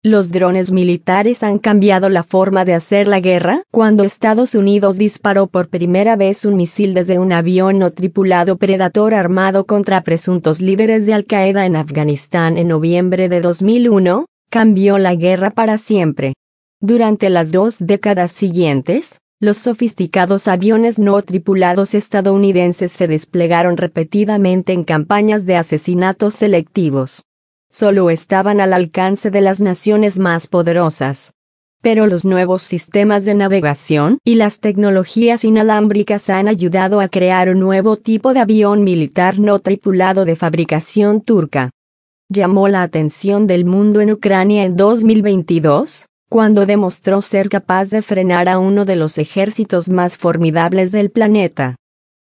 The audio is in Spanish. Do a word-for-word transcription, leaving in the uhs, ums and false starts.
Los drones militares han cambiado la forma de hacer la guerra. Cuando Estados Unidos disparó por primera vez un misil desde un avión no tripulado Predator armado contra presuntos líderes de Al-Qaeda en Afganistán en noviembre de dos mil uno, cambió la guerra para siempre. Durante las dos décadas siguientes, los sofisticados aviones no tripulados estadounidenses se desplegaron repetidamente en campañas de asesinatos selectivos. Solo estaban al alcance de las naciones más poderosas. Pero los nuevos sistemas de navegación y las tecnologías inalámbricas han ayudado a crear un nuevo tipo de avión militar no tripulado de fabricación turca. Llamó la atención del mundo en Ucrania en dos mil veintidós, cuando demostró ser capaz de frenar a uno de los ejércitos más formidables del planeta.